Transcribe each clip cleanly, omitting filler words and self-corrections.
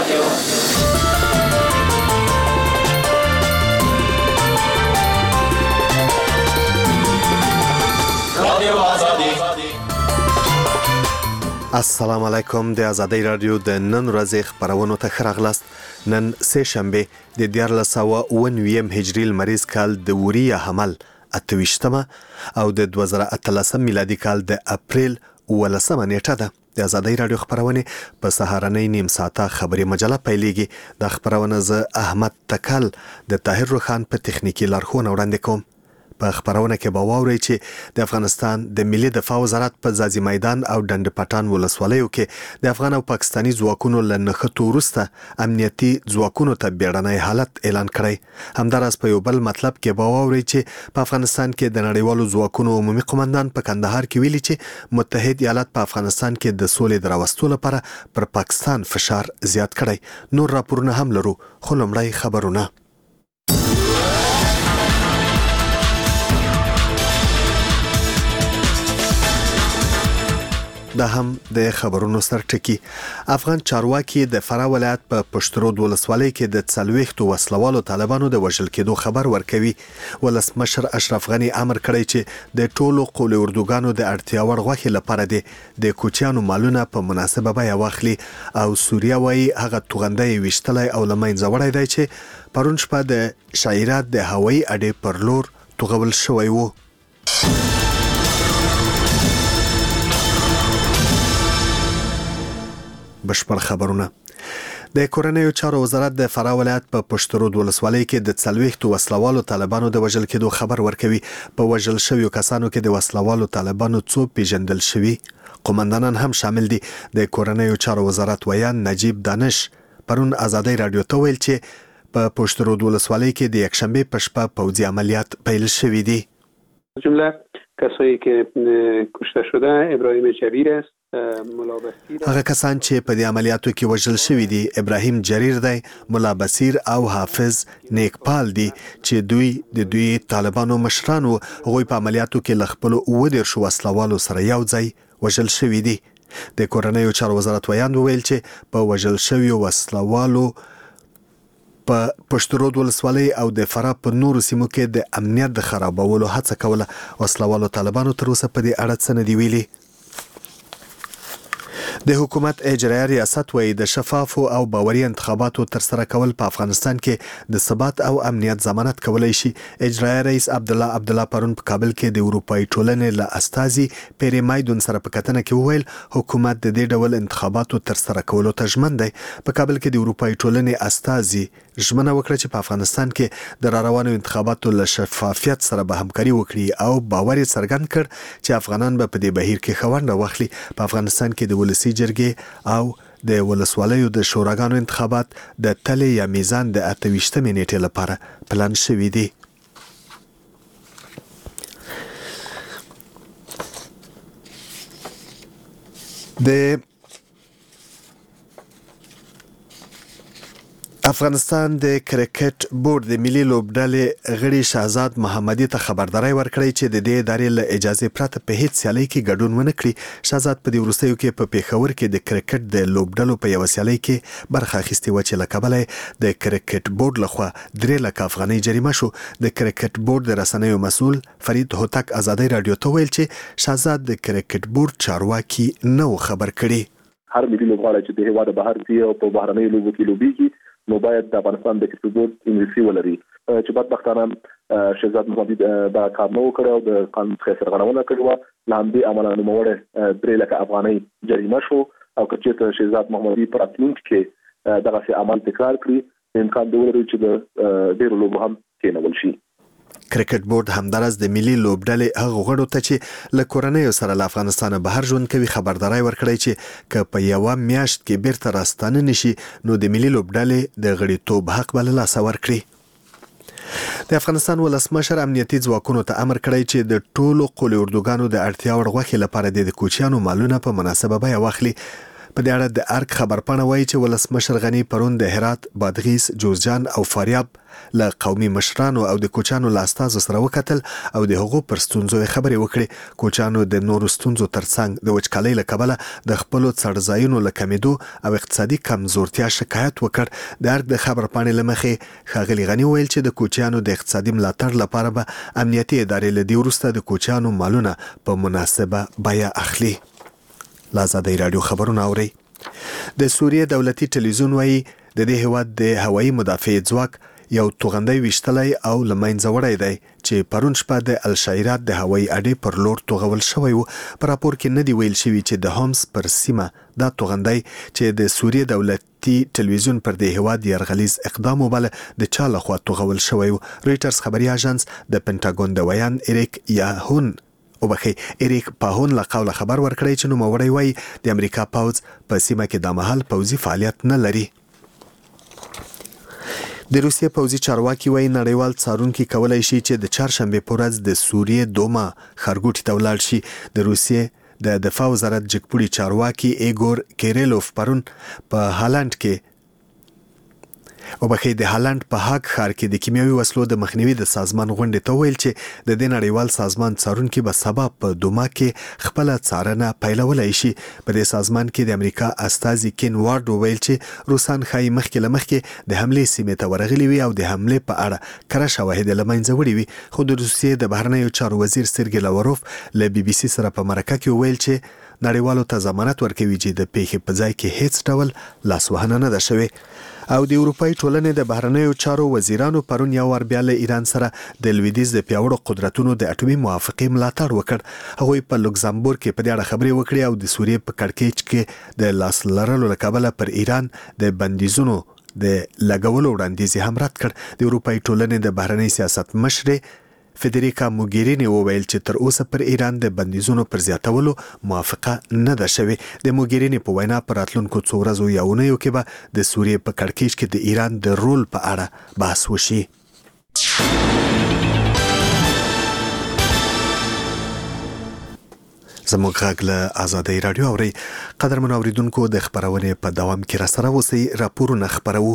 السلام علیکم. د ازادۍ رادیو د نن ورځې خبرونو ته ښه راغلاست. نن سه شنبه د 1409 هجري لمریز کال د وریه حمل 28مه او د 2013 میلادي کال د اپریل 19مه نیټه ده. د ازادۍ رادیو خبرونه په سهارنۍ نیم ساعته خبري مجله پیلېږي. د خبرونه ز احمد تکل د طاهر روخان په تخنیکی لارښوونه وړاندې کوم. په خبرونه کې به واورئ چې د افغانستان د ملي دفاع وزارت په ځاځي میدان او ډنډ پټان ولسوالیو کې د افغان او پاکستاني ځواکونو له نښتو وروسته امنیتي ځواکونو ته بیړنی حالت اعلان کړی. همداراز په یو بل مطلب کې به واورئ چې په افغانستان کې د نړیوالو ځواکونو عمومي قومندان په کندهار کې ویلي چې متحد ایالات په افغانستان کې د سولې د راوستلو لپاره پر پاکستان فشار زیات کړی. نور راپورونه هم لرو، خو لومړی خبرونه. دا هم د خبرونو سرټکی. افغان چارواکي د فراه ولایت په پشترود ولسوالۍ کې د 40 وسلوالو طالبانو د وژل کېدو خبر ورکوي. ولسمشر اشرف غنی امر کړی چې د ټولو قول اردوګانو د اړتیا وړ غوښې لپاره د کوچیانو مالونه په مناسبه بیه واخلي او سوریه وايي هغه توغندۍ وشتلای او لمنځه وړی دی چې پرون شپه د شایرات د هوایي اډې پر لور توغول شوی وو. بشپړ خبرونه. د کورنیو چارو وزارت د فراه ولایت په پشترود ولسوالۍ کې د 40 وسلوالو طالبانو د وژل کېدو خبر ورکوي. په وژل شویو کسانو کې د وسلوالو طالبانو څو پیژندل شوي قومندانان هم شامل دي. د کورنیو چارو وزارت ویان نجیب دانش پرون ازادۍ رادیو ته ویل چې په پشترود ولسوالۍ کې د یکشنبه په شپه پوځي عملیات پیل شوي دي. جمله کسایی که کشته شده ابراهیم جریر است. هغه کسان چې په دې عملیاتو کې وژل شوي دي ابراهیم جریر دی، ملا بصیر او حافظ نیکپال دي چې دوی طالبانو مشرانو. هغوی په عملیاتو کې ل خپلو 19 وسلوالو سره یو ځای وژل شوي دي. د کورنیو چارو وزارت ویان ویل چې په وژل شویو وسلوالو په پشترود ولسوالۍ او د فراه په نورو سیمو کې د امنیت د خرابولو هڅه کوله. وسلوالو طالبانو تر اوسه په دې اړه څه نه دي ویلي. د حکومت اجرایه ریاست وایي د شفافو او باوري انتخاباتو ترسره کول په افغانستان کې د ثبات او امنیت ضمانت کولای شي. اجرایه رئیس عبدالله پرون په کابل کې د اروپایي ټولنې له استازي پیری مایدون سره په کتنه کې وویل حکومت د دې ډول انتخاباتو ترسره کولو ته ژمن دی. په کابل کې د اروپایي ټولنې استازي ژمنه وکړه چې په افغانستان کې د روانو انتخاباتو له شفافیت سره به همکاري وکړي او باور یې څرګند کړ چې افغانان به په دې بهیر کې ښه ونډه واخلي. په افغانستان کې د ولسي جرګې او د ولسوالیو د شوراګانو انتخابات د تلې یا میزان د 28مې نیټې لپاره پلان شوي دي. د افغانستان د کرکټ بورډ د ملي لوبډلې غړي شهزاد محمدي ته خبرداري ورکړی چې د دې ادارې له اجازه پرته په هیڅ سیالي کې ګډون ونه کړي. شهزاد په دې وروستیو کې په پیښور کې د کرکټ د لوبډلو په یو سیالي کې برخه اخیستې و چې له کبله د کرکټ بورډ لخوا 3 لک افغانۍ جریمه شو. د کرکټ بورډ د رسنیو مسؤل فرید هوتک ازادۍ رادیو ته ویل چې شهزاد د کرکټ بورډ چارواکي نه خبر کړي. هر ملي لوبغاړی چې د هیواد بهر دی او په بهرنۍ لوبو کې لوبيږي نو باید د افغانستان د کرکټ بورډ انګلیسي ولري. چې بدبختانه شهزاد محمدي دا کار نه وکړ او د قانون څخه سرغړونه کړې و. لاندې عملاً نوموړی 3 لک افغانۍ جریمه شو او که شهزاد محمدي پر اتلونکو کې دغه عمل تکرار کړي امکان دی ولري چې د ډېرو لوبو هم کېنول شي. کرکټ بورډ همدارس د ملي لوبډلې هغه غړو ته چې له کورنیو سره له افغانستان بهر ژوند کوي خبرداري ورکړی چې که په یو میاشت کې بیرته راستانه نشي نو د ملي لوبډلې د غړیتوب حق بل لاس ورکړي. د افغانستان ولسمشر امنیتي ځواکونو ته امر کړی چې د ټولو قول اردوګانو د اړتیا وړ غوښې لپاره د کوچیانو مالونه په مناسبه بیه واخلي. په دې اړه د ارګ خبرپاڼه وایي چې ولسمشر غني پرون د هرات، بادغیس، جوزجان او فاریاب له قومي مشرانو او د کوچانو له استازو سره وکتل او د هغو پر ستونزو خبرې وکړې. کوچانو د نورو ستونزو ترڅنګ د وچکالۍ له کبله د خپلو څړځایونو له کمېدو او اقتصادي کمزورتیا شکایت وکړ. د ارګ د خبرپاڼې له مخې ښاغلي غني ویل چې د کوچانو د اقتصادي ملاتړ لپاره به امنیتي ادارې له دې وروسته د کوچانو مالونه په مناسبه بیه اخلي. له ازادۍ راډیو خبرونه اورئ. د سوریې دولتي ټلویزیون وایي د دې هیواد د هوایي مدافع ځواک یو توغندی ویشتلی او له منځه وړی دی چې پرون شپه د الشایرات د هوایي اډې پر لور توغول شوی و. په راپور کې نه دی ویل شوي چې د هومس پر سیمه دا توغندی چې د سوریې دولتي ټلویزیون پر دې هیواد یرغلیز اقدام وباله د چا لخوا توغول شوی و. رویټرز خبري اژانس د پنټاګون د ویان اریک پاهون له قوله خبر ورکړی چې نوموړی وایي د امریکا پوځ په سیمه کې د مهال پوځي فعالیت نه لري. د روسیې پوځي چارواکي وایي نړیوال څارونکي کولی شي چې د چهارشنبې په ورځ د سوریې دوما ښارګوټي ته ولاړ شي. د روسیې د دفاع وزارت جګپوړي چارواکي ایګور کیریلوف پرون په هالند کې د هالند په هاګ ښار کې د کیمیاوي وسلو د مخنیوي د سازمان غونډې ته ویل چې د دې نړیوال سازمان څارونکي به سبا په دوما کې خپله څارنه پیلولی شي. په دې سازمان کې د امریکا استازي کین وارډ وویل چې روسان ښایي مخکې له مخکې د حملې سیمې ته ورغلي وي او د حملې په اړه کره شواهد له منځه وړي وي. خو د روسیې د بهرنیو چارو وزیر سرګی لاوروف له بي بي سي سره په مرکه کې وویل چې نړیوالو ته ضمانت ورکوي چې د پیښې په ځای کې هیڅ ډول لاسوهنه نه ده شوې. او د اروپای ټولنې د بهرنیو چارو وزیرانو پرون یو ور بیا له ایران سره د لویدیځ د پیاوړو قدرتونو د اټومي موافقې ملاتړ وکړ. هغوی په لوکزامبورګ کې په دې اړه خبرې وکړې او د سوریې په کړکېچ کې د لاس لرلو له کبله پر ایران د بندیزونو د لګولو وړاندیز هم رد کړ. د اروپای ټولنې د بهرنی سیاست مشرې فدریکا موګیرینی وویل چې تر اوسه پر ایران د بندیزونو پر زیاتولو موافقه نه ده شوې. د موګیرینی په وینا پر راتلونکو څو ورځو یا اونیو کې به د سوریې په کړکېچ کې د ایران د رول په اړه بحث وشي. زموږ غږ له ازادۍ راډیو اورئ. قدرمنو اوریدونکو د خبرونې په دوام کې راسره اوسئ. راپورونه خپروو.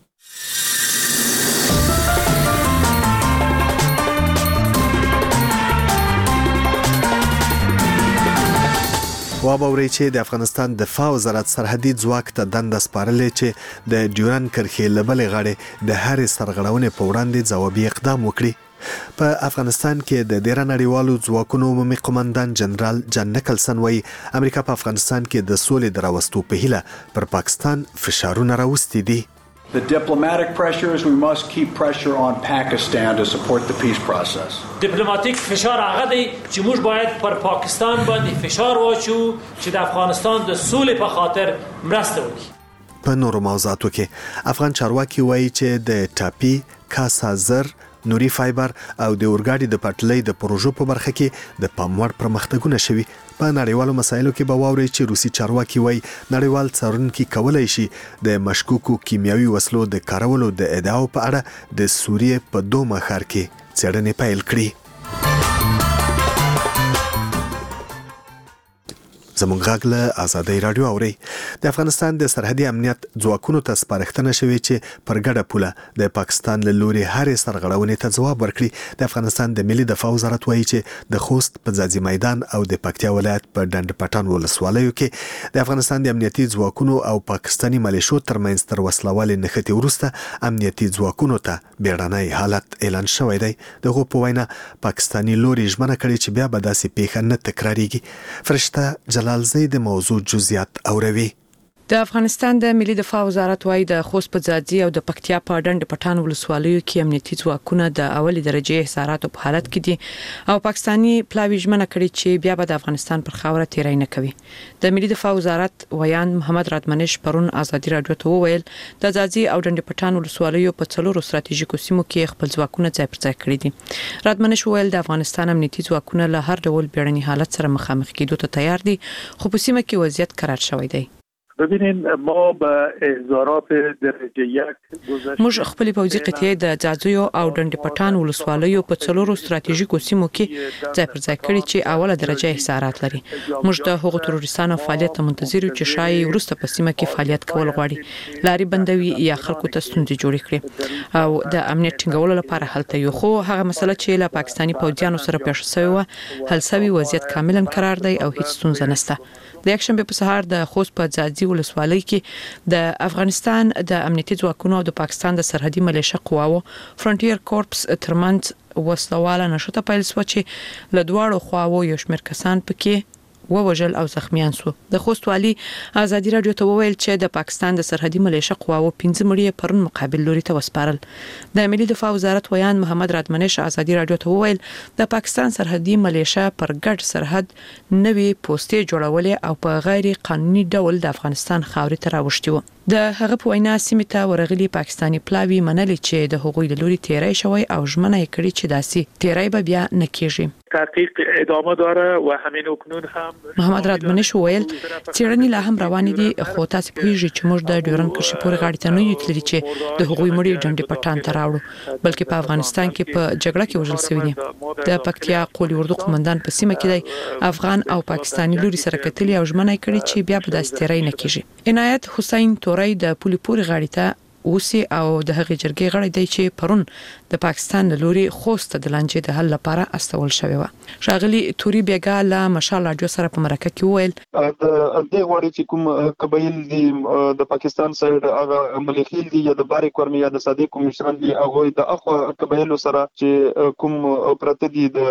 وابورئ چې د افغانستان دفاع وزارت سرحدي ځواک ته دنده سپارلې چې د ډیورن کرښې له بلې غاړې د هرې سرغړونې په وړاندې ځوابي اقدام وکړي. په افغانستان کې د ډیره نړیوالو ځواکونو عمومي قومندان جنرال جان نیکلسن وایي امریکا په افغانستان کې د سولې د راوستو په هیله پر پاکستان فشارونه راوستي دي. The diplomatic pressures, we must keep pressure on Pakistan to support the peace process. دیپلماتیک فشار هغه دی چې موږ باید پر پاکستان باندې فشار واچو چې د افغانستان د سولې په خاطر مرسته وکړي. په نورو موضوعاتو کې افغان چارواکي وایي چې د ټاپي، کاسا زر، نوري فایبر او د اورګاډي د پټلۍ د پروژو په برخه کې د پام وړ پرمختګونه شوي. په نړیوالو مسایلو کې به واورئ چې روسي چارواکي وایي نړیوال څارونکي کولی شي د مشکوکو کیمیاوي وسلو د کارولو د ادعاو په اړه د سوریې په دوما ښار کې څېړنې پیل کړي. زموږ غږ له ازادۍ راډیو اورئ. د افغانستان د سرحدي امنیت ځواکونو ته سپارښتنه شوې چې پر ګډه پوله د پاکستان له لوري هرې سرغړونې ته ځواب ورکړي. د افغانستان د ملي دفاع وزارت وایي چې د خوست په ځاځي میدان او د پکتیا ولایت په ډنډ پټان ولسوالیو کې د افغانستان د امنیتي ځواکونو او پاکستاني ملیشو ترمنځ تر وسلوالې نښتې وروسته امنیتي ځواکونو ته بیړنی حالت اعلان شوی دی. دغه په وینا پاکستاني لوري ژمنه کړې چې بیا به داسې پیښه نه تکراریږي. فرشته جلالزی د موضوع جزئیات اوروي. د افغانستان د ملي دفاع وزارت وايي د خوست په ځاځي او د پکتیا په ډنډ پټان ولسوالیو کې امنیتي ځواکونه د اولي درجه حصاراتو په حالت کې دي او پاکستاني پلاوی ژمنه کړې چې بیا به د افغانستان پر خاوره تیری نه کوي. د ملي دفاع وزارت ویان محمد رادمنش پرون ازادي راډیو ته وویل د ځاځي او ډنډ پټان ولسوالیو په څلورو ستراتیژیکو سیمو کې خپل ځواکونه ځای پر ځای کړی دي. رادمنش وویل د افغانستان امنیتي ځواکونه له هر ډول بیړني حالت سره مخامخ کېدو ته تیار دي خو په سیمه کې وضعیت قرار شوی دی. ببینین ما به احضارات درجه یک موږ خپل پوځي قطعې د ځاځیو او ډنډ پټان ولسوالیو په څلورو ستراتیژیکو سیمو کې ځای پر ځای کړی چې اوله درجه احصارات لري. موږ د هغو تروریستانو فعالیت منتظر یو چې شایي ورسته په سیمه کې فعالیت کول غواړي، لاري بندوي یا خلکو ته ستونزې جوړې کړي او د امنیت ټینګولو لپاره هلته یو. خو هغه مسله چې له پاکستاني پوځیانو سره پیښ شوی و حل شوی، وضعیت کاملا قرار دی او هیڅ ستونزه نشته. د یکشنبه په سهار د خوست په ځاځي ولسوالۍ کې د افغانستان د امنیتي ځواکونو او د پاکستان د سرحدي ملیشه قواو فرونټیر کورپس ترمنځ وسلواله نشته پیل شو چې له دواړو خواو یو شمېر کسان پکې ووژل او زخمیان شو. د خوست والي ازادي رادیو ته وویل چې د پاکستان د سرحدي ملیشه قواو 15 مړي پرون مقابل لوري ته وسپارل. د ملي دفاع وزارت ویان محمد رادمنش ازادي رادیو ته وویل د پاکستان سرحدي ملیشه پر ګډ سرحد نوي پوسټې جوړولې او په غیر قانوني ډول د افغانستان خاورې ته راوښتي وو. د هغه په وینا سیمه ته ورغلي پاکستاني پلاوی منلي چې د هغوی د لوري تیرای شوی او ژمنه یې کړې چې داسې تیرای به بیا نه کیږي. تحقیق ادامه داره و همین اکنون هم محمد رادمنش وویل څېړنې لا هم روانې دي، خو تاسو پوهیږئ چې موږ د ډیورن کرښې پورې غاړې ته نه یو تللي چې د هغوی مړي ډنډ پټان ته راوړو، بلکې په افغانستان کې په جګړه کې وژل شوي دي. د پکتیا قولي اردو قومندان په سیمه کې دی افغان او پاکستاني لوري سره کتلي او ژمنه کړې چې بیا به داسې تیرای نه کیږي. عنایت حسین تورای د پولي پورې غاړې ته اوسي او د هغې جرګې غړی دی چې پرون د پاکستان د لوري خوست د لانجې د حل لپاره استول شوی و. ښاغلي توري بیګا له مشال راډیو سره په مرکه کې وویل د دې غوړي چې کوم قبایل دي د پاکستان سره هغه مليخیل دي یا د باري کورمي یا د صدیق کوم مشران دي هغه د اخو قبایل سره چې کوم پرته دي د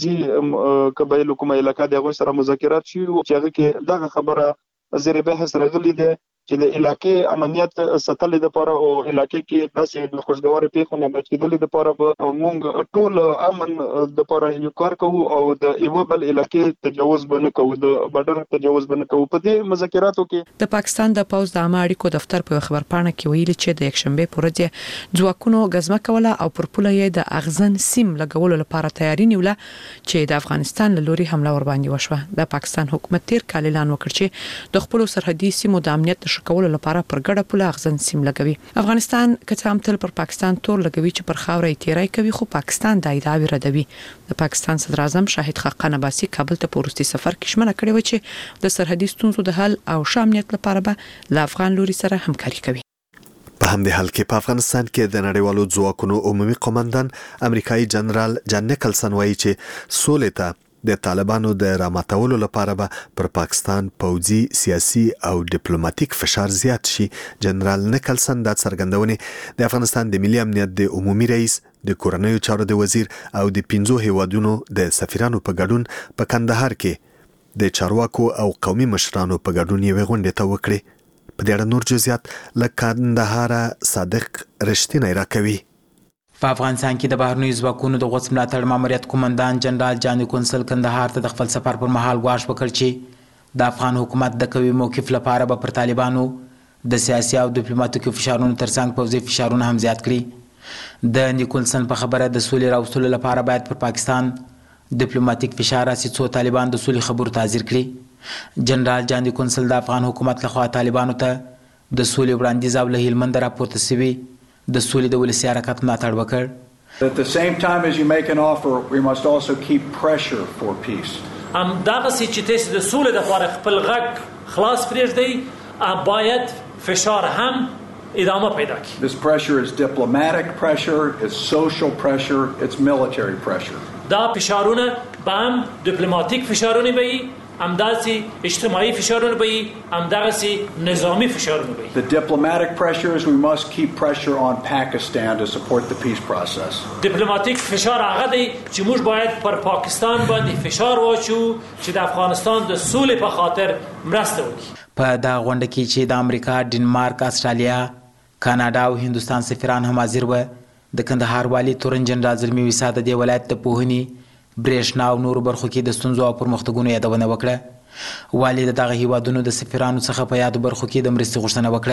ځي قبایل کومه علاقې د هغه سره مذاکرات شي چې هغه کې دغه خبره زیر بحث راغلي ده چې د علاقې امنیت ساتلې لپاره او علاقې کې داسې خوشګوار پیښونه بچیدلې لپاره موږ ټول امن لپاره یو کار کوو او د یو بل علاقې تجاوز بنه کوو، د بارډر تجاوز بنه کوو. په دې مذاکراتو کې د پاکستان د پوز د عامه اړیکو دفتر په خبرپاڼه کې ویلي چې د یکشنبه پر ورځ ځواکونو غزمه کوله او پر پوله یې د اغزن سیم لګولو لپاره تیاری نیوله چې د افغانستان له لوري حمله ور باندې وشوه. د پاکستان حکومت تیر کال اعلان وکړ چې د خپل سرحدي سیمو د امنیت شکولو لپاره پر ګډه پوله اغزن سیم لګوي. افغانستان کڅ هم تل پر پاکستان تور لګوي چې پر خاورې تیرای کوي، خو پاکستان د ادعاوی ردوي. د پاکستان صدر اعظم شاهد خاقان عباسي کابل ته پورستي سفر کې شمنه کړې و چې د سرحدي ستونزو د حل او شامنیت لپاره به له افغان لوري سره همکاري کوي. په همدې حال کې په افغانستان کې د نړیوالو ځواکونو عمومي قومندان امریکایي جنرال جان نیکلسن وایي چې سولې ته د طالبانو د راماتولو لپاره به پر پاکستان پوځي، سیاسي او ډیپلوماټیک فشار زیات شي. جنرال نیکلسن دا څرګندونې د افغانستان د ملي امنیت د عمومي رئیس، د کورنیو چارو د وزیر او د 15 هیوادونو د سفیرانو په ګډون په کندهار کې د چارواکو او قومي مشرانو په ګډون یوې غونډې ته وکړې. په دې اړه نور جزئیات له کندهار صادق رښتینی راکوي. په افغانستان کې د بهرنیو ځواکونو د غوڅ ملاتړ ماموریت قومندان جنرال جان کونسل کندهار ته د خپل سفر پر مهال غواړ وکړ چې د افغان حکومت د قوي موقف لپاره به پر طالبانو د سیاسي او ډیپلوماټیکي فشارونو ترڅنګ پوځي فشارونه هم زیات کړي. د نیکولسن په خبره د سولې راوستلو لپاره باید پر پاکستان ډیپلوماټیک فشار راسي څو طالبان د سولې خبرو ته حاضر کړي. جنرال جان کونسل د افغان حکومت لخوا طالبانو ته د سولې وړاندیز او له هلمند راپورته شوي د سولې د ولسي حرکت ملاتړ وکړ. At the same time as you make an offer, we must also keep pressure for peace. دغه سي چې تاسو د سولې د لپاره خپل غږ خلاص پرېږدئ، باید فشار هم ادامه پیدا کړي. This pressure is diplomatic pressure, it's social pressure, it's military pressure. دا فشارونه به هم ډیپلوماټیک فشارونه وي، همداسي اجتماعي فشارونه وي، همداسي نظامی فشارونه وي. The diplomatic pressure is we must keep pressure on Pakistan to support the peace process. ډیپلوماټیک فشار هغه دی چې موږ باید پر پاکستان باندې فشار واچو چې د افغانستان د سولې په خاطر مرسته وکړي. په دا غونډه کې چې د امریکا، ډنمارک، استرالیا، کاناډا او هندوستان سفیران هم حاضر و، د کندهار والي تورن جنرال زلمي ویسا د دې ولایت د پوهنې، برېښنا او نورو برخو کې د ستونزو او پرمختګونو یادونه وکړه. والي د دغه هیوادونو د سفیرانو څخه په یادو برخو کې د مرستې غوښتنه وکړه.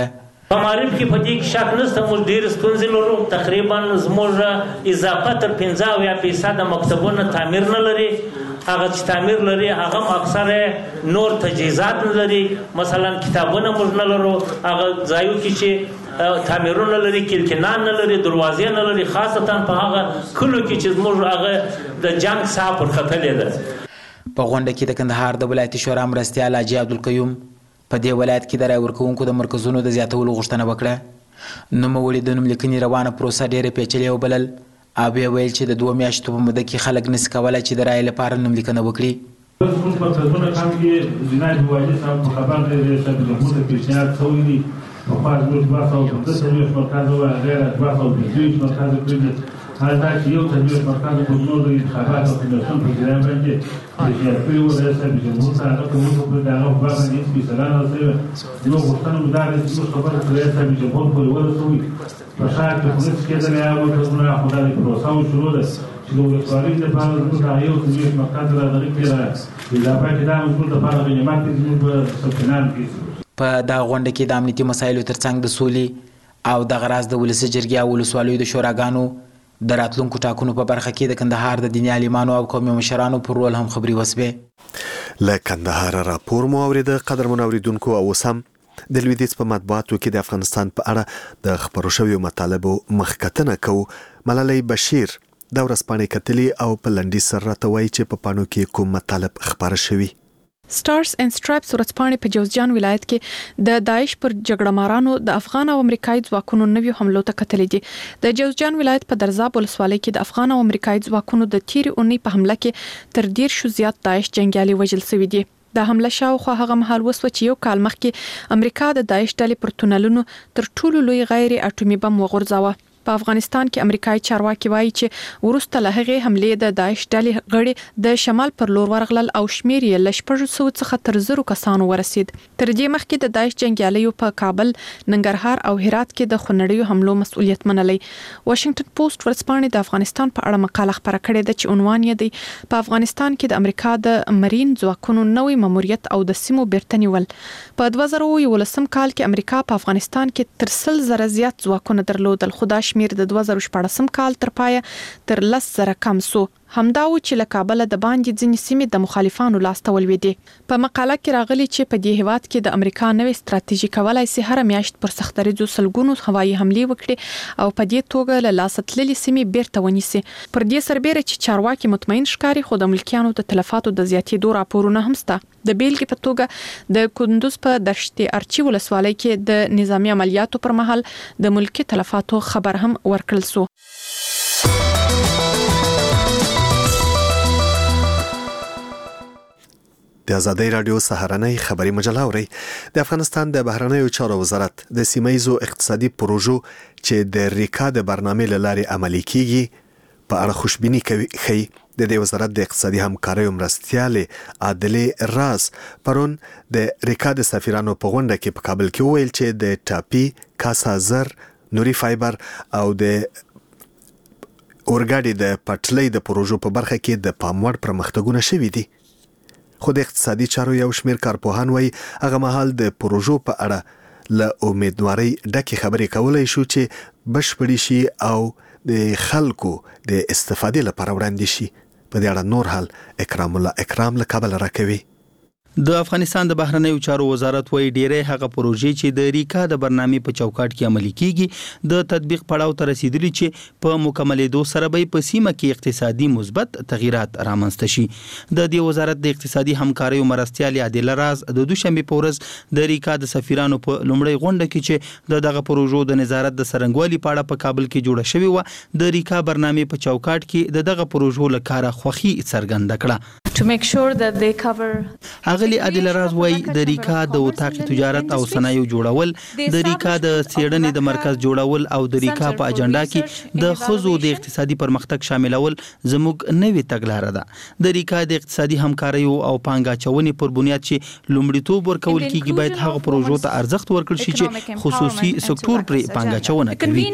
په معرف کې په دې کې شک نشته، موږ ډېر ستونزې لرو. تقریبا زموږ اضافه تر 50% مکتبونه تعمیر نه لري. هغه چې تعمیر لري هغه اکثر نور تجهیزات نه لري. مثلا کتابونه موږ نه لرو. هغه ځایو کې چې تعمیرونه لري، کلکینان نه لري، دروازې نه لري، خاصتا په هغه کلو کې چې موږ هغه د جنگ ساه پر خطلې ده. په غونډه کې د کندهار د ولایتي شورا مرستیال حاجي عبدالقیوم په دې ولایت کې د رای ورکوونکو د مرکزونو د زیاتولو غوښتنه وکړه. نوموړي د نوملیکنې روانه پروسه ډېره پیچلې وبلل او بیا ویل چې د 2 میاشتو په موده کې خلک نسي کولی چې د رای لپاره نوملیکنه وکړي. زموږ مرکزونه کم کې جناح والي صاحب په خبر دی رئیس جمهور د پیشنهاد شوی دي. پخوا زموږ 215 مرکز وو، غیر 215 مرکز کړي. هغه چې یو تدبیر مرکز په نور انتخابات او کمیسیون په جریان باندې د سیاسي او رئیس جمهور سره هغه کومه په دغه په باندې هیڅ فیصله نه شوې. نو غوښتنه مو دا ده چې خبره رئیس جمهور پورې ورسوي. په ښار کې پولیس کېدلی او مرکزونه خو دا پروسه شروع ده چې د ولسوالۍ لپاره زموږ یو تدبیر مرکز راغلی کېده. اضافه کې دا موږ لپاره غنیمت دی زموږ په سبکنان کې. په دغه غونډه کې د امنیتي مسایلو ترڅنګ د سولې او دغه راز د ولسي جرګې او ولسوالیو د شوراګانو د راتلونکو ټاکنو په برخه کې د کندهار د دیني عالمانو او قومي مشرانو پر رول هم خبرې وسوې. له کندهار راپور مو اورېده. قدرمنو اوریدونکو، او اوس هم د لویدیځ په مطبوعاتو کې د افغانستان په اړه د خپرو شویو مطالبو مخکتنه کوو. ملالۍ بشیر د ورځپاڼې کتلي او په لنډیز سره راته وایي چې په پاڼو کې کوم مطالب خپاره شوي. سټارز اینڈ سټرایپس ورځپاڼې په جوزجان ولایت کې د داعش پر جګړه مارانو د افغان او امریکایي ځواکونو نویو حملو ته کتلې دي. د جوزجان ولایت په درزاب ولسوالۍ کې د افغان او امریکایي ځواکونو د تیرې اونۍ په حمله کې تر 10 زیات داعش جنگیالي وژل شوي دي. د حمله شاوخوا هغه مهال وسوه چې یو کال مخکې امریکا د داعش ډلې پر تونلونو تر ټولو لوی غیر اټومي بم وغورځاوه. په افغانستان کې امریکایي چارواکي وایي چې ورسته له هغې حملې د داعش ډلې غړي د شمال پر لور ورغلل او شمیر یې له 600 څخه تر 1000 کسانو ورسید. تر دې مخکې د داعش جنگیالیو په کابل، ننګرهار او هرات کې د خونړیو حملو مسؤلیت منلی. واشنگټن پوسټ ورځپاڼې د افغانستان په اړه مقاله خپره کړې ده چې عنوان یې دی په افغانستان کې د امریکا د مرین ځواکونو نوې ماموریت او د سیمو بیرته نیول. په 2011 کال کې امریکا په افغانستان کې تر 100,000 زیات ځواکونه درلودل، خو دا شمیر د 2014 کال تر پایه تر 10,000 کم سو. همدا و چې له کابل د باندې ځینې سیمې د مخالفانو لاسته ولوېدې. په مقاله کې راغلي چې په دې هیواد کې د امریکا نوې ستراتیژي کولای شي هر میاشت پر سختریزو سلګونو هوایي حملې وکړي او په دې توګه له لاسه تللې سیمې بیرته ونیسي. پر دې سربېره چې چارواکي مطمئن ښکاري، خو د ملکیانو د تلفاتو د زیاتېدو راپورونه هم شته. د بیلګې په توګه د کندوز په دشت ارچي ولسوالۍ کې د نظامی عملیاتو پر مهال د ملکی تلفاتو خبر هم ورکړل شو. د ازادۍ رادیو سهارنۍ خبري مجله اوري. د افغانستان د بهرنیو چارو وزارت د سیمایزو اقتصادي پروژو چې د ریکا د برنامې لارې عملي کیږي په اړه خوشبیني کوي. د دې وزارت د اقتصادي همکاریو مرستیالې عادلې راز پرون د ریکا د سفیرانو په غونډه کې په کابل کې وویل چې د ټاپي، کاسا زر، نوري فایبر او د اورګاډي د پټلۍ د پروژو په برخه کې د پاموړ پرمختګونه شوي دي. خو د اقتصادي چارو یو شمیر کارپوهان وایي هغه مهال د پروژو په اړه له امیدوارۍ ډکې خبرې کولای شو چې بشپړې شي او د خلکو د استفادې لپاره وړاندې شي. په دې اړه نور حال اکرام الله اکرام له کابل راکوي. د افغانستان د بهرنیو چارو وزارت وایي ډېری هغه پروژې چې د ریکا د برنامې په چوکاټ کې عملي کیږي د تطبیق پړاو ته رسیدلي چې په مکملېدو سره به په سیمه کې اقتصادي مثبت تغیرات رامنځته شي. د دې وزارت د اقتصادي همکاریو مرستیالې عادله راز د دوشنبه په ورځ د ریکا د سفیرانو په لومړۍ غونډه کې چې دغه پروژو د نظارت د څرنګوالي په اړه په کابل کې جوړه شوې و، د ریکا برنامې په چوکاټ کې دغه پروژو لپاره خوښي څرګنده کړه. To make sure that they cover اغلی عادل راز وای د ریکا د وطاق تجارت او صنایع جوړول، د ریکا د څېړنې د مرکز جوړول او د ریکا په اجنډا کې د خزو د اقتصادي پرمختګ شاملول زموږ نوې تګلاره ده. د ریکا د اقتصادي همکاریو او پانګه چونې پر بنیاد چې لومړیتوب ورکول کیږي باید هغه پروژو ته ارزښت ورکړل شي چې خصوصي سکتور پر پانګه چونه کوي.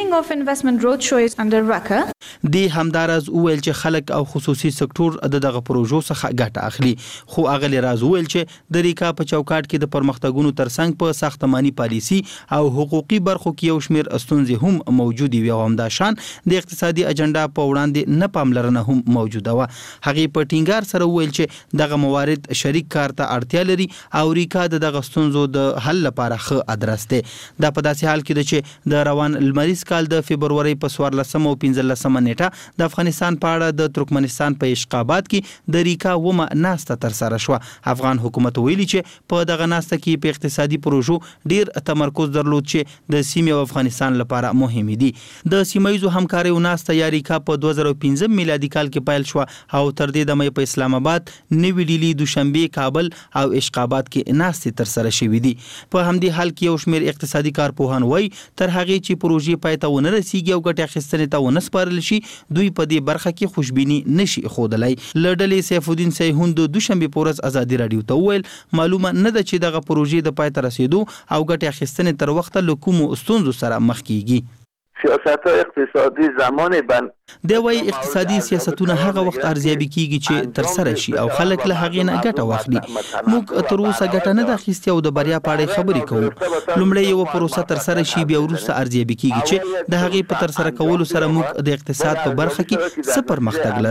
د همدارز ویل چې خلک او خصوصي سکتور دغه پروژو څخه ګټه اخلي. خو اغلی راز ویل چې چې د ریکا په چوکاټ کې د پرمختګونو ترڅنګ په ساختماني پالیسي او حقوقي برخو کې یو شمېر ستونزې هم موجود وي او همداشان د اقتصادي اجنډا په وړاندې نه پاملرنه هم موجوده و. هغه په ټینګار سره وویل چې دغه موارد شریک کار ته اړتیا لري او ریکا دغه ستونزو د حل لپاره ښه ادرس دی. دا په داسې حال کې ده چې د روان لمریز کال د فبرورۍ په 14 او 15 نیټه د افغانستان په اړه د ترکمنستان په اشقاباد کې د ریکا ومه ناسته تر سره شو. افغان حکومت ویلي چې په دغه ناسته کې په اقتصادي پروژو ډیر تمرکز درلود چې د سیمې او افغانستان لپاره مهم دي. د سیمایي همکاریو ناسته یا ریکا په 2015 میلادي کال کې پیل شو او تر دې دمه په اسلام آباد، نوی ډیلی، دوشنبه، کابل او اشقاباد کې ناستې تر سره شوې دي. په همدې حال کې یو شمېر اقتصادي کارپوهان وایي تر هغه چې پروژې پای ته ونه رسیږي او ګټې اخیستنې ته ونه سپارل شي دوی په دې برخه کې خوشبیني نشي ښودلی. له ډلې سیف الدین سیحون د دوشنبه په ورځ ازادي راډیو ته وویل معلومه نه ده چې دغه پروژې د پای ته رسیدو او ګټې اخیستنې تر وخته له کومو ستونزو سره مخ کیږي. سیاست اقتصادي زمان بند دی وایي اقتصادي سیاستونه هغه وخت ارزیابي کیږي چې تر سره شي او خلک له هغې نه ګټه واخلي. موږ تر اوسه ګټه نه ده اخیستې او د بریا په اړه خبرې کوو. لومړی یو پروسه تر سره شي بیا وروسته ارزیابي کیږي چې د هغې په تر سره کولو سره موږ د اقتصاد په برخه کې څه پرمختګ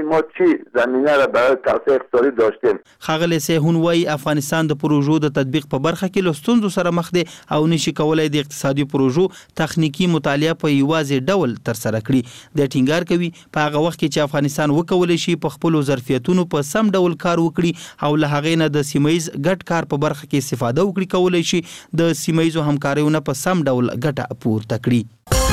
لرو. ښاغلی سیحون وایي افغانستان د پروژو د تطبیق په برخه کې له ستونزو سره مخ دی او نشي کولای د اقتصادي پروژو تخنیکی مطالعه په یوازې ډول تر سره کړي. د ټینګار کوي په هغه وخت کې چې افغانستان وکولای شي په خپل ظرفیتونو په سم ډول کار وکړي او له هغې نه د سیمایي ګډ کار په برخه کې استفاده وکړي، کولای شي د سیمایي همکاریو نه په سم ډول ګټه پورته کړي.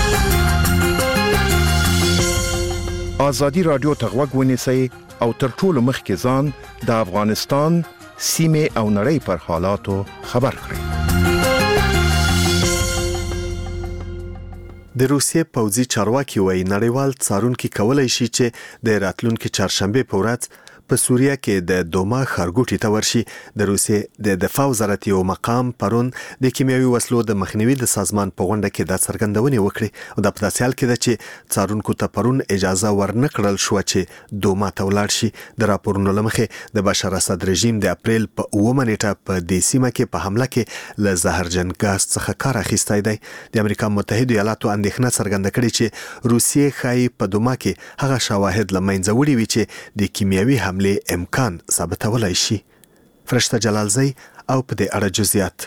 ازادي رادیو ته غوږ ونیسئ او تر ټولو مخکې ځان د افغانستان سیمې او نړۍ پر حالاتو خبر کړئ. د روسیې پوځي چارواکي وایي نړیوال څارونکي کولای شي چې د راتلونکي چهارشنبه په ورځ په سوریه کې د دوما ښارګوټي ته ورشي. د روسیې د دفاع وزارت یو مقام پرون د کیمیاوي وسلو د مخنیوي د سازمان په غونډه کې د څرګندونې وکړې او د په داسې حال کې ده چې څارونکو ته پرون اجازه ورنکړل شو چې دوما ته ولاړ شي. د راپورونو له مخې د بشار اسد رژیم د اپریل په 9 نیټه په دې سیمه کې په حمله کې له زهرجن ګاز څخه کار اخیستی دی. د امریکا متحده ایالاتو اندېښنه څرګنده کړې چې روسیې ښایي په دوما کې هغه شواهد له منځه وړي وي چې د کیمیاوي حملې امکان ثابتولای شي. فرشته جلالزی او په دې اړه جزئیات.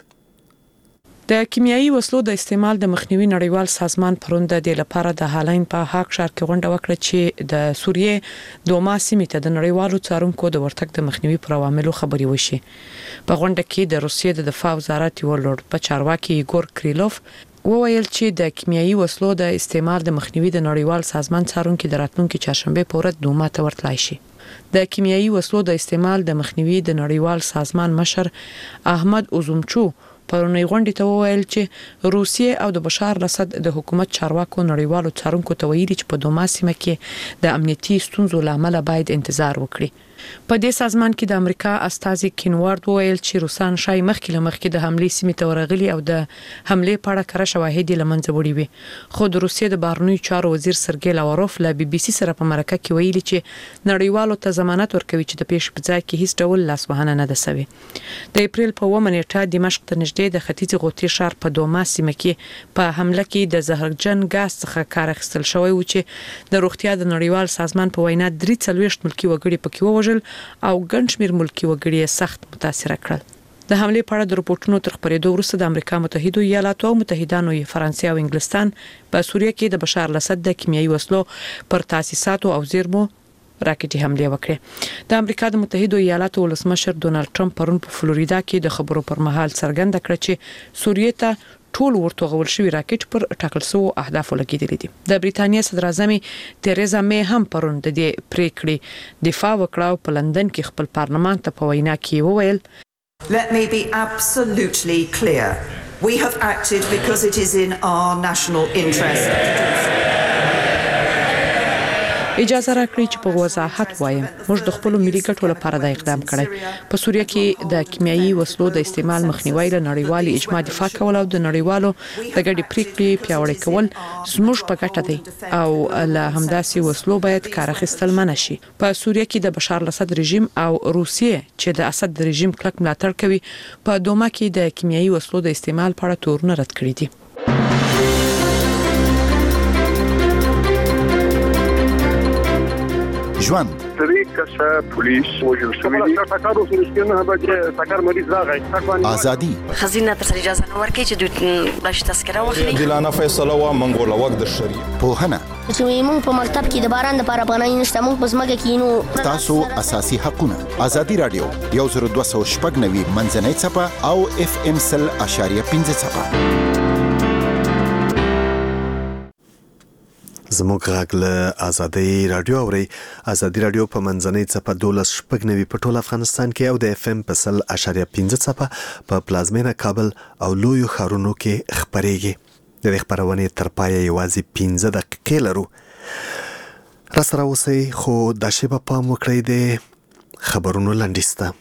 د کیمیاوي وسلو د استعمال د مخنیوي نړیوال سازمان پرون د دې لپاره د هالین په هاک ښار کې غونډه وکړه چې د سوریې دوما سیمې ته د نړیوالو څارونکو د ورتګ د مخنیوي پر عواملو خبري وشي. په غونډه کې د روسیې د دفاع وزارت یو لوړ په چارواکي ایګور کریلوف وویل چې د کیمیاوي وسلو د استعمال د مخنیوي د نړیوال سازمان څارونکو د راتلونکي چهارشنبه په ورځ دوما ته ورتلای شي. د کیمیاوي وسلو د استعمال د مخنیوي د نړیوال سازمان مشر احمد اوزومچو پرونی غونډې ته وویل چې روسیې او د بشار الاسد د حکومت چارواکو نړیوالو څارونکو ته ویلي چې په دوما سیمه کې د امنیتي ستونزو لامل باید انتظار وکړي. په دې سازمان کې د امریکا استازي کینوارد وویل چې روسان شای مخکې د حملې سیمې ته ورغلي او د حملې په اړه کره شواهد لمنځه وړي وي. خو د روسیې د بهرنیو چارو وزیر سرګی لاوروف له بي بي سي سره په مرکه کې ویلي چې نړیوالو ته ضمانت ورکوي چې د پیښې په ځای کې هیڅ ډول لاسوهنه نه ده شوې. د اپریل په 9 نیټه دمشق ته نږدې د ختیځ غوطې ښار په دوما سیمه کې په حمله کې د زهرجن ګاز څخه کار اخیستل شوی و چې د روغتیا د نړیوال سازمان په وینا 43 ملکی وګړي پکې ووژل او ګڼ شمېر ملکی وګړي سخت متاثر کړل. د حملې په اړه د رپورټونو تر خپرېدو وروسته د امریکا متحده ایالاتو او متحدانو فرانسې او انګلستان په سوریه کې د بشار الاسد د کیمیاوي وسلو پر تاسیساتو او زیرمو راکټي حمله وکړه. د امریکا د متحده ایالاتو ولسمشر ډونالد ټرمپ پرون په فلوریدا کې د خبرو پر مهال څرګنده کړه چې سوریه ته ټول ورته غول شوی راکټ پر ټاکل شوی اهداف لګیدل دي. د بریتانیا صدر اعظم تریزا می هم پرون د دې پریکړې دفاع وکړه په لندن کې خپل پارلمان ته په وینا کې وویل Let me be absolutely clear. We have acted because it is in our national interest. اجازه راکړئ چې په وضاحت وایم موږ د خپل ملي ګټو لپاره د اقدام کړی په سوریه کې د کیمیاوي وسلو د استعمال مخنیوي له نړیوالي اجماع دفاع کول او د نړیوالو د ګډې پریکړې پیاوړی کول زموږ په ګټه دی او له همداسې وسلو باید کار اخیستل منع شي په سوریه کې د بشار الاسد رژیم او روسیې چې د اسد رژیم کلک ملاتړ کوي په دوما کې د کیمیاوي وسلو د استعمال په اړه تورونه رد کړی دي ژوند طریقه پولیس وجل شوی دی تاکارو سرشتنه به تاکار مریض راغی ازادي خزینه تر اجازه نه ورکړي چې دوی باش تذکره واخلي دلانه فیصله وا منګول وقت د شریعت په هنه چې موږ په مکتب کې د باران لپاره پناه نشته موږ په ځمکه کې نو تاسو اساسي حقونه ازادي رادیو 1290 منځنۍ صفه او اف ام سل اشاریه 15 صفه زموږ غږ له ازادي رادیو اوري ازادي رادیو په منځنۍ صفه 1290 په ټول افغانستان کې او د اف ام په سل اشاریه 15 صفه په پلازمینه کابل او لویو ښارونو کې خبريږي د خبرونه تر پایه یوازې 15 دقیقې لرو را سره اوسئ خو د شپه پام وکړئ د خبرونو لنډیسته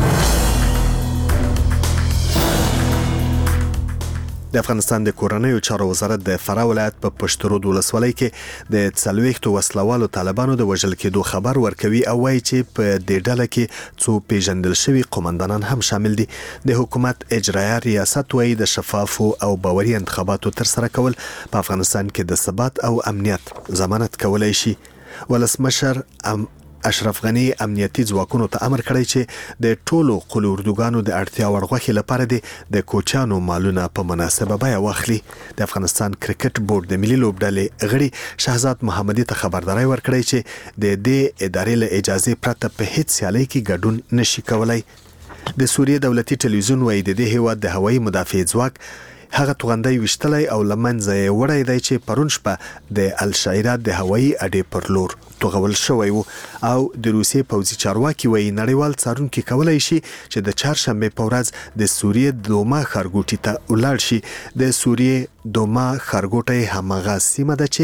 د افغانستان د کورنیو چارو وزارت د فراه ولایت په پشترود ولسوالۍ کې د 40 وسلوالو طالبانو د وژل کېدو خبر ورکوي او وایي چې په دې ډله کې څو پیژندل شوي قومندانان هم شامل دي د حکومت اجرایه ریاست وایي د شفافو او باوري انتخاباتو تر سره کول په افغانستان کې د ثبات او امنیت ضمانت کولای شي ولسمشر اشرف غنی امنیتي ځواکونو ته امر کړی چې د ټولو قلو اردوګانو د اړتیا وړ غوښې لپاره د کوچانو مالونه په مناسبه بیه واخلي د افغانستان کرکټ بورډ د ملي لوبډلې غړي شهزاد محمدي ته خبرداري ورکړی چې د دې ادارې له اجازه پرته په هیڅ سیالي کې ګډون نشي کولای د سوریه دولتي ټلویزیون وایي د دې هیواد د هوایي مدافع ځواک هغه توغندۍ وشتلای او لمنځه یې وړی دی چې پرون شپه د الشعیره د هوایي اډې پر لور توغول شوی وو او د روسیې پوځي چارواکي وایي نړیوال څارونکي کولای شي چې د چهارشنبه په ورځ د سوریې دوما خارګوټي ته ولاړ شي د سوریې دوما خارګوټي همغه سیمه ده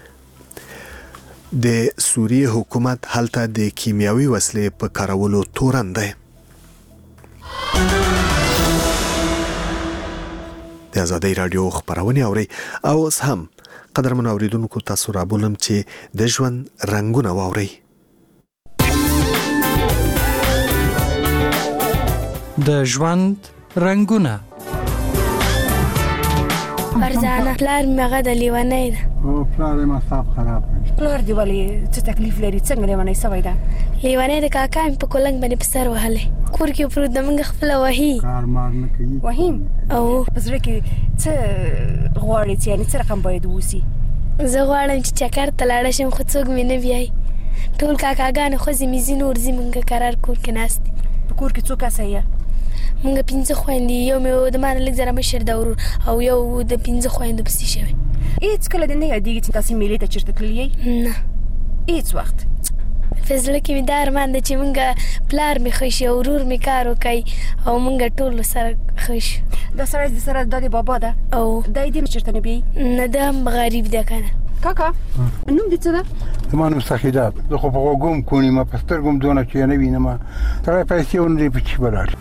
چې د سوریې حکومت هلته د کیمیاوي وسلې په کارولو تورن دی د ازادي رادیو خبرونه اوري او اوس هم قدرمن اوریدونکو تاسو را بولم چې د ژوند رنگونه واوري د ژوند رنگونه فرزانه پلار مغه د لیوانې ده او پلار ما صاحب خراب پلار دی ولی څه تکلیف لري څنګه لیوانې سوي ده لیوانې د کاکا په کولنګ باندې په سر وهله کور کې پر د منګ خپل وهي کار مار نه کوي وهیم او پسره کې څه غواړي چې یعنی څه رقم باید وسی زه غواړم چې چکر ته لاړ شم خو څوک مې نه بیاي ټول کاکاګان خو زمي زینور زمونږ قرار کور کې ناست په کور کې څوک اسایه مونږ 15 خويندې یو مې د مان لږ زره مشر دا او یو د 15 خويندو پسې شوی هیڅ کله د نه یادېږي چې تاسو ملي ته چیرته تللی نه هیڅ وخت فزله کې مې د ارمان د چې مونږ پلار مې خوشي او ورور مې کار وکي او مونږ ټول سره خوش دا سره د سره د بابا ده او دای دې چیرته نه بي نه د غریب ده کنه کاکا نوم دې څه ده زمانه مستخدمات زه خو په وګوم کونی ما پسترګم دونه چې نه وینم ترې پیسې ونې په چی بلار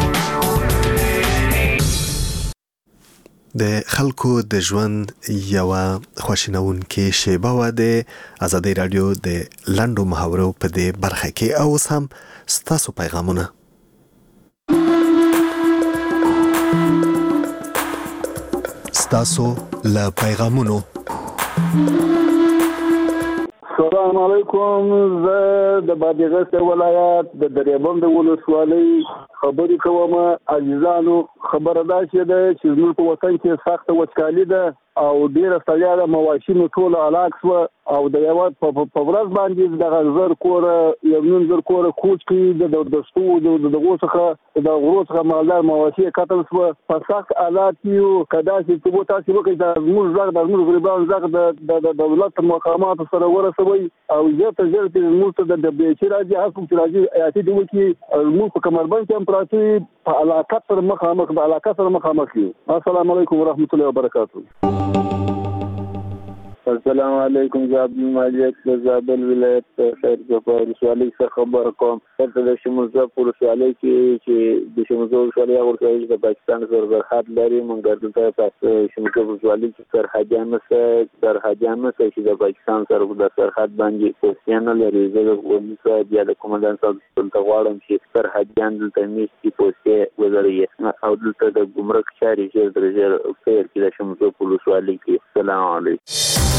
د خلکو د ژوند یو خوشینونکې شیبه و د ازادي رادیو د لندو محاورو په دې برخه کې او سم ستاسو پیغامونه ستاسو له پیغامونو السلام علیکم زه د بادغیس ولایت د دریابند ولسوالۍ خبرې کوم عزیزانو خبره ده چې زموږ په وطن کې سخت وچکالي ده او ډیره ستړیا ده مواشینو ټول هلاک شو او د یو په ورځ باندې د زر کور یو نیم زر کور کوچ کې د شتو د غوڅخه د غوڅخه مالدار مواشي قتل شو په سخت حالات یو کدا چې په تاسو وکړئ د موږ غریبان زغ د دولت مقامات سره ورسوي او زه ته ژر چې موږ د بیچي راځي حکومت چې راځي ایاتي دی چې موږ په کمربند کې امپراتوري په علاقه سره مخامخ یو السلام علیکم ورحمت الله وبرکاته السلام علیکم. زه عبدالمجید د زابل ولایت خیرګوپه ولسوالۍ څخه خبره کوم. دلته د شموزه په ولسوالۍ کې چې د شموزه ولسوالۍ هغه ولسوالۍ د پاکستان سره سرحد لري. موږ دلته په شموزه ولسوالۍ کې سرحدیان نشته چې د پاکستان سره د سرحد باندې پوسټ نه لري. زه د ولي صاحب یا د قومندان صاحب ته غواړم چې سرحدیان دلته میشتي پوسټ ولري او دلته د ګمرک چارې ژر تر ژره خیر کې د شموزه په ولسوالۍ کې. السلام علیکم.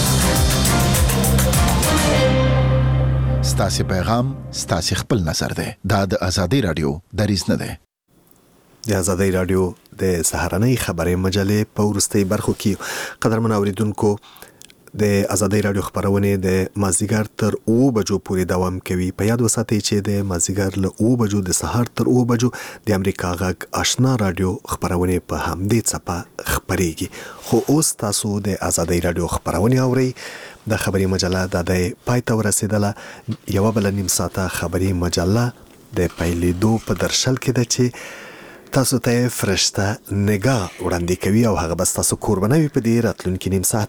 ستاسو پیغام ستاسو خپل نظر دی. دا د ازادي رادیو دریځ نه دی. د ازادي رادیو د سهارنۍ خبري مجلې په ورستۍ برخو کې قدرمن اوریدونکو د ازادي رادیو خبرونه د مازیګر تر 2 بجو پورې دوام کوي. په یاد وساتئ چې د مازیګر له 2 بجو د سهار تر 2 بجو د امریکا غږ آشنا رادیو خبرونه په همدې څپه خبريږي. خو اوس تاسو د ازادي رادیو خبرونه اورئ. د خبري مجله د پای ته ورسیدله. یو بل نیم ساعته خبري مجله د پیلېدو په درشل کې ده چې تاسو ته فرشته نگاه وړاندې کوي او هغه بس تاسو قربانوي په دې راتلونکي نیم ساعت